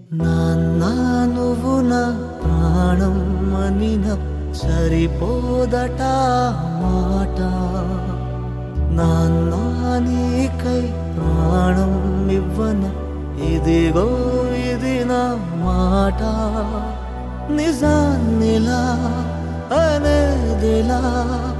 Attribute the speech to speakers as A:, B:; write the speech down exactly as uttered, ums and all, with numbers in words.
A: నాన్న నువ్వు నా ప్రాణం అనిన సరిపోదట మాట. నాన్న నీకై ప్రాణం ఇవ్వన ఇదిగో ఇది నా మాట. నిజాన్నిలా అనేదిలా